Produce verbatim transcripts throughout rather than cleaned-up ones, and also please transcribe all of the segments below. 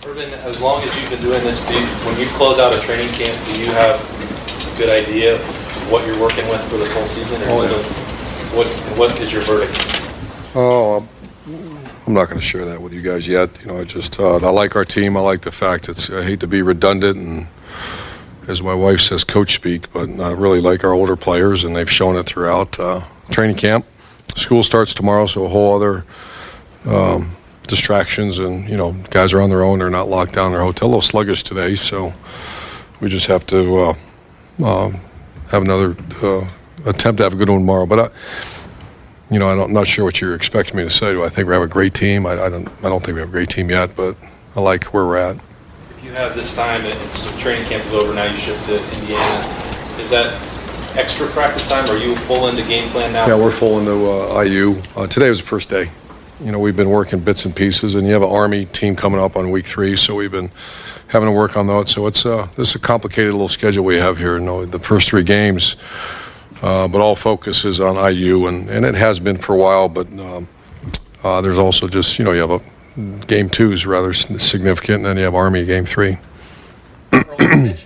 Urban, as long as you've been doing this, do you, when you close out a training camp, do you have a good idea of what you're working with for the full season? Or oh, yeah. still, what what is your verdict? Oh, I'm not going to share that with you guys yet. You know, I just uh, I like our team. I like the fact it's. I hate to be redundant and, as my wife says, coach speak, but I really like our older players, and they've shown it throughout uh, training camp. School starts tomorrow, so a whole other. Um, distractions, and you know, guys are on their own. They're not locked down in their hotel. A little sluggish today, so we just have to uh, uh, have another uh, attempt to have a good one tomorrow. But I, you know, I don't, I'm not sure what you're expecting me to say. Do I think we have a great team? I, I don't. I don't think we have a great team yet, but I like where we're at. If you have this time, and so training camp is over now, you shift to Indiana. Is that extra practice time? Or are you full into game plan now? Yeah, we're full into uh, I U. Uh, today was the first day. You know, we've been working bits and pieces, and you have an Army team coming up on week three, so we've been having to work on those. So it's uh, this is a complicated little schedule we have here. You know, the first three games, uh, but all focus is on I U, and, and it has been for a while. But um, uh, there's also just, you know, you have a game two is rather significant, and then you have Army game three. Urban,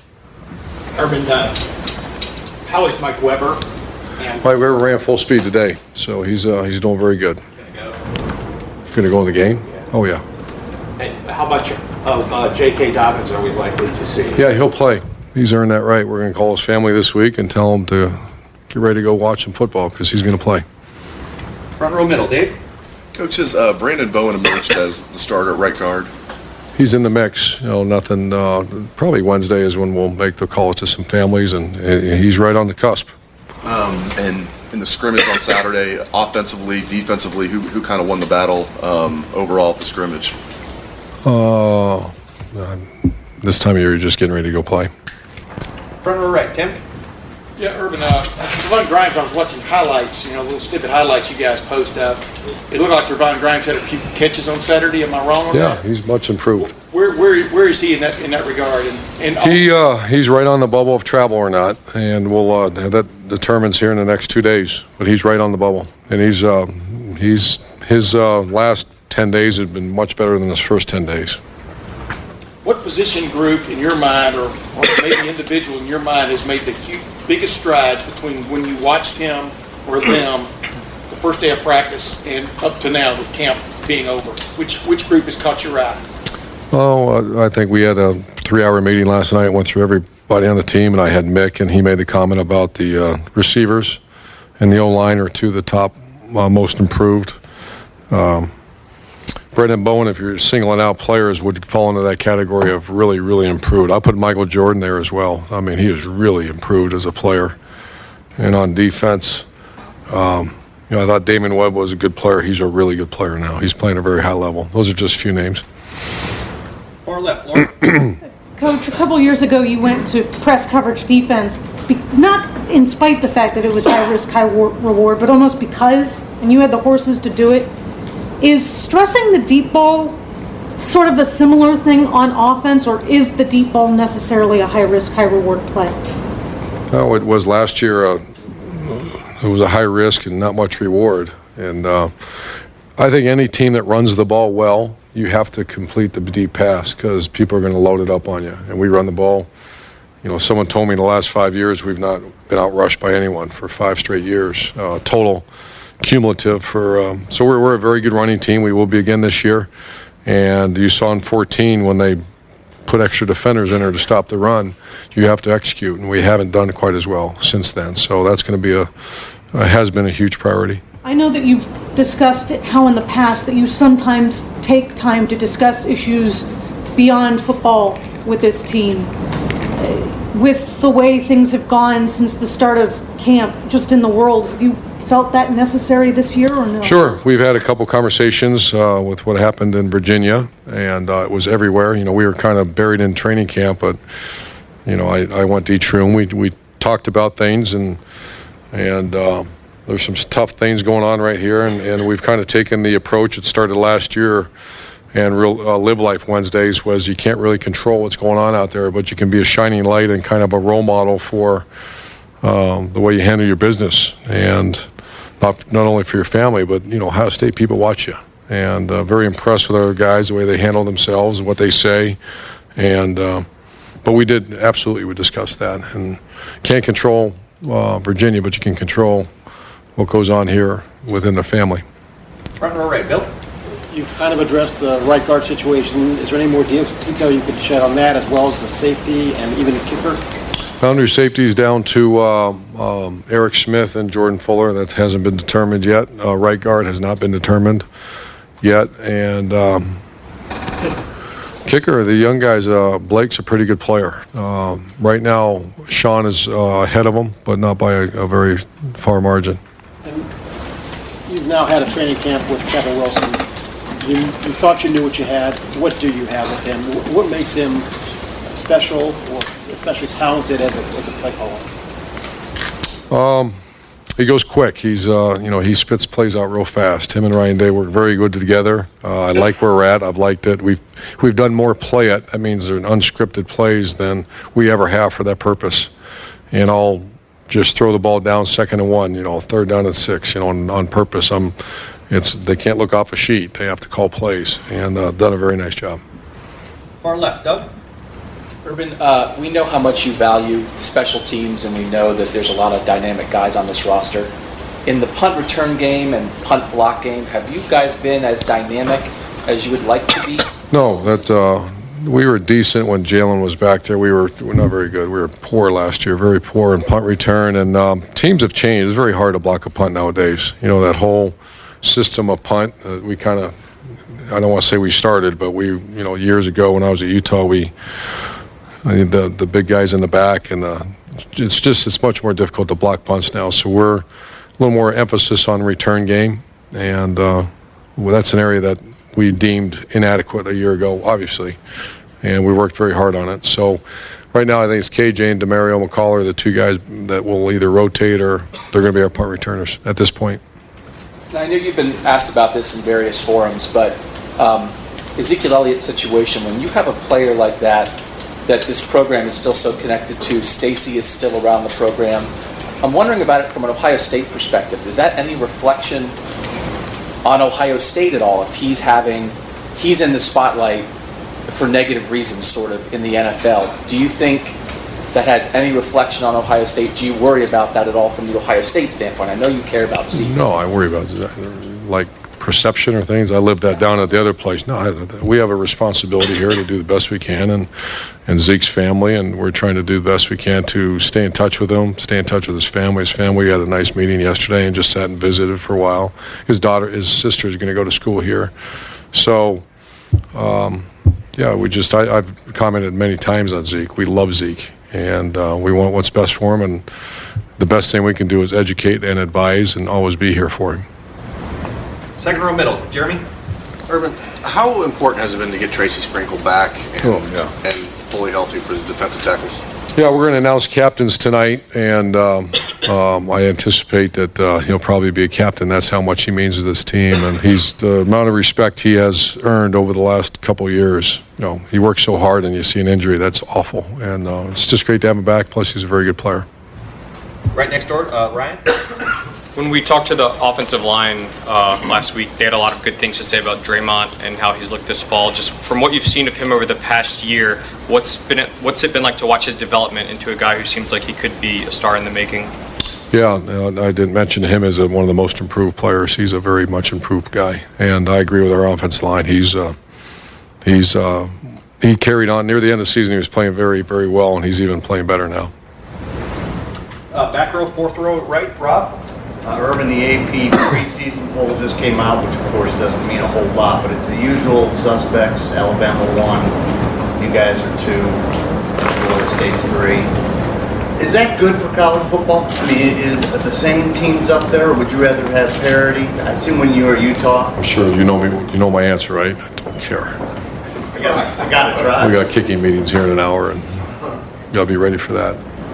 uh, how is Mike Weber? And- Mike Weber ran full speed today, so he's uh, he's doing very good. Going to go in the game? Yeah. Oh, yeah. And how much of uh, J K. Dobbins are we likely to see? Yeah, he'll play. He's earned that right. We're going to call his family this week and tell him to get ready to go watch some football because he's going to play. Front row middle, Dave. Coaches, uh, Brandon Bowen emerged as the starter at right guard. He's in the mix. You know, nothing. Uh, probably Wednesday is when we'll make the call to some families, and uh, he's right on the cusp. Um, and in the scrimmage on Saturday, offensively, defensively, who who kind of won the battle um, overall at the scrimmage? Uh, this time of year, you're just getting ready to go play. Front row right, Tim. Yeah, Urban. Uh, Trevon Grimes, I was watching highlights, you know, little snippet highlights you guys post up. It looked like Trevon Grimes had a few catches on Saturday. Am I wrong on yeah, that? Yeah, he's much improved. Where where where is he in that in that regard? And, and he uh, he's right on the bubble of travel or not, and we'll uh, that determines here in the next two days. But he's right on the bubble, and he's uh, he's his uh, last ten days have been much better than his first ten days. What position group in your mind, or, or maybe individual in your mind, has made the huge, biggest strides between when you watched him or them the first day of practice and up to now with camp being over? Which which group has caught your eye? Oh, I think we had a three-hour meeting last night. Went through everybody on the team, and I had Mick, and he made the comment about the uh, receivers and the O-line are two of the top uh, most improved. Um, Brandon Bowen, if you're singling out players, would fall into that category of really, really improved. I put Michael Jordan there as well. I mean, he has really improved as a player. And on defense, um, you know, I thought Damon Webb was a good player. He's a really good player now. He's playing at a very high level. Those are just a few names. Far left, Laura. Coach, a couple years ago you went to press coverage defense, be, not in spite the fact that it was high risk, high war, reward, but almost because, and you had the horses to do it. Is stressing the deep ball sort of a similar thing on offense, or is the deep ball necessarily a high risk, high reward play? No, it was last year. Uh, it was a high risk and not much reward. And uh, I think any team that runs the ball well, you have to complete the deep pass because people are going to load it up on you. And we run the ball. You know, someone told me in the last five years we've not been outrushed by anyone for five straight years, uh, total. Cumulative for um, so we're, we're a very good running team. We will be again this year, and you saw in fourteen when they put extra defenders in there to stop the run, you have to execute, and we haven't done quite as well since then. So that's going to be a uh, has been a huge priority. I know that you've discussed it, how in the past that you sometimes take time to discuss issues beyond football with this team. With the way things have gone since the start of camp, just in the world, have you felt that necessary this year or no? Sure. We've had a couple conversations uh, with what happened in Virginia, and uh, it was everywhere. You know, we were kind of buried in training camp, but, you know, I, I went to each room. We we talked about things, and and uh, there's some tough things going on right here, and, and we've kind of taken the approach. It started last year, and real uh, Live Life Wednesdays was you can't really control what's going on out there, but you can be a shining light and kind of a role model for um, the way you handle your business. And Not, not only for your family, but, you know, Ohio State people watch you. and uh, very impressed with our guys, the way they handle themselves and what they say. And uh, but we did absolutely we discussed that, and can't control uh, Virginia, but you can control what goes on here within the family. Front row right, Bill. You kind of addressed the right guard situation. Is there any more de- detail you could shed on that, as well as the safety and even the kicker? Boundary safety is down to uh, um, Eric Smith and Jordan Fuller. That hasn't been determined yet. Uh, right guard has not been determined yet. And um, kicker, the young guys, uh, Blake's a pretty good player. Um, right now, Sean is uh, ahead of him, but not by a, a very far margin. And you've now had a training camp with Kevin Wilson. You, you thought you knew what you had. What do you have with him? What, what makes him special, or especially talented as a, as a play caller? Um, he goes quick. He's, uh, you know, he spits plays out real fast. Him and Ryan Day work very good together. Uh, I like where we're at. I've liked it. We've we've done more play it. That means they're unscripted plays than we ever have for that purpose. And I'll just throw the ball down second and one. You know, third down and six. You know, on, on purpose. I'm. It's they can't look off a sheet. They have to call plays, and uh, done a very nice job. Far left, Doug. Urban, uh, we know how much you value special teams, and we know that there's a lot of dynamic guys on this roster. In the punt return game and punt block game, have you guys been as dynamic as you would like to be? No, that uh, we were decent when Jalen was back there. We were, we're not very good. We were poor last year, very poor in punt return, and um, teams have changed. It's very hard to block a punt nowadays. You know, that whole system of punt, uh, we kind of, I don't want to say we started, but we, you know, years ago when I was at Utah, we, I mean, the the big guys in the back, and the, it's just, it's much more difficult to block punts now. So we're a little more emphasis on return game, and uh, well, that's an area that we deemed inadequate a year ago, obviously, and we worked very hard on it. So right now I think it's K J and Demario McCall are the two guys that will either rotate or they're going to be our punt returners at this point. Now, I know you've been asked about this in various forums, but um, Ezekiel Elliott's situation, when you have a player like that, that this program is still so connected to, Stacy is still around the program, I'm wondering about it from an Ohio State perspective. Is that any reflection on Ohio State at all, if he's having, he's in the spotlight for negative reasons, sort of, in the N F L? Do you think that has any reflection on Ohio State? Do you worry about that at all from the Ohio State standpoint? I know you care about Zeke. No, I worry about like perception or things. I lived that down at the other place. No, I, we have a responsibility here to do the best we can, and and Zeke's family, and we're trying to do the best we can to stay in touch with him, stay in touch with his family. His family had a nice meeting yesterday and just sat and visited for a while. His daughter, his sister is going to go to school here. So, um, yeah, we just, I, I've commented many times on Zeke. We love Zeke. And uh, we want what's best for him, and the best thing we can do is educate and advise and always be here for him. Second row middle, Jeremy. Urban, how important has it been to get Tracy Sprinkle back and, Oh, yeah. and fully healthy for the defensive tackles? Yeah, we're going to announce captains tonight, and um, um, I anticipate that uh, he'll probably be a captain. That's how much he means to this team, and he's the amount of respect he has earned over the last couple of years. You know, he works so hard, and you see an injury, that's awful. And uh, it's just great to have him back. Plus, he's a very good player. Right next door, uh, Ryan. When we talked to the offensive line uh, last week, they had a lot of good things to say about Draymond and how he's looked this fall. Just from what you've seen of him over the past year, what's been it, what's it been like to watch his development into a guy who seems like he could be a star in the making? Yeah, uh, I didn't mention him as a, one of the most improved players. He's a very much improved guy, and I agree with our offensive line. He's uh, he's uh, he carried on near the end of the season. He was playing very, very well, and he's even playing better now. Uh, back row, fourth row, right, Rob. Uh, Urban, the A P preseason poll just came out, which of course doesn't mean a whole lot, but it's the usual suspects. Alabama one, you guys are two, Florida State's three. Is that good for college football? I mean, is the same teams up there, or would you rather have parity? I assume when you were at Utah. I'm sure you know me. You know my answer, right? I don't care. I gotta, I gotta try. We got kicking meetings here in an hour, and you gotta be ready for that.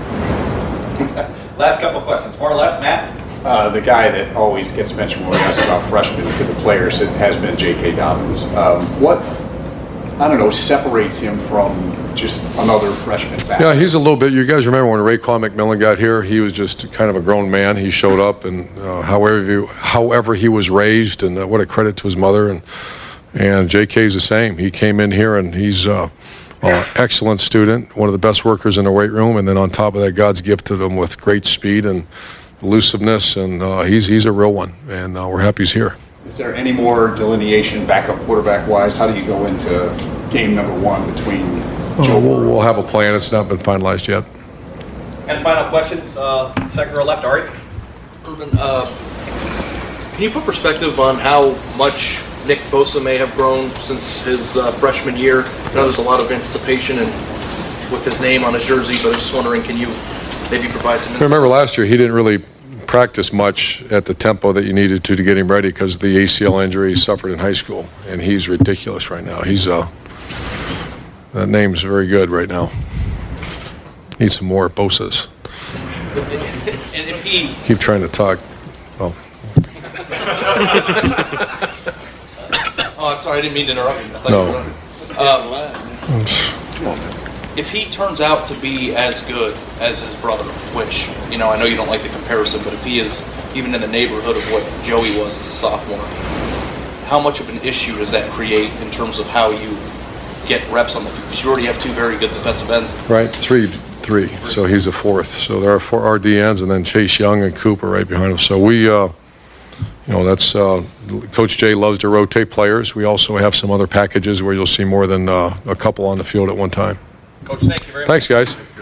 Last couple questions. Far left, Matt. Uh, the guy that always gets mentioned when we ask about freshmen to the players, it has been J K. Dobbins. Um, what I don't know, separates him from just another freshman back? Yeah, he's a little bit. You guys remember when Raekwon McMillan got here? He was just kind of a grown man. He showed up, and uh, however you, however he was raised, and uh, what a credit to his mother. And and J K's the same. He came in here, and he's uh, an excellent student, one of the best workers in the weight room, and then on top of that, God's gifted him with great speed and elusiveness, and uh, he's he's a real one, and uh, we're happy he's here. Is there any more delineation, backup quarterback-wise? How do you go into game number one between Joe? Oh, we'll, we'll have a plan. It's not been finalized yet. And final question, uh, second row left, Ari. Urban, uh, can you put perspective on how much Nick Bosa may have grown since his uh, freshman year? I know there's a lot of anticipation and with his name on his jersey, but I was just wondering, can you maybe provide some insight? Remember last year, he didn't really practice much at the tempo that you needed to to get him ready because of the A C L injury he suffered in high school, and he's ridiculous right now. He's uh, that name's very good right now. Need some more Bosas. And if he Keep trying to talk. Oh. Oh, I'm sorry, I didn't mean to interrupt you. I thought No. you were running. Um, if he turns out to be as good as his brother, which, you know, I know you don't like the comparison, but if he is even in the neighborhood of what Joey was as a sophomore, how much of an issue does that create in terms of how you get reps on the field? Because you already have two very good defensive ends. Right, three, three. So he's a fourth. So there are four R D Ns, and then Chase Young and Cooper right behind him. So we, uh, you know, that's uh, Coach Jay loves to rotate players. We also have some other packages where you'll see more than uh, a couple on the field at one time. Coach, thank you very much. Thanks, guys.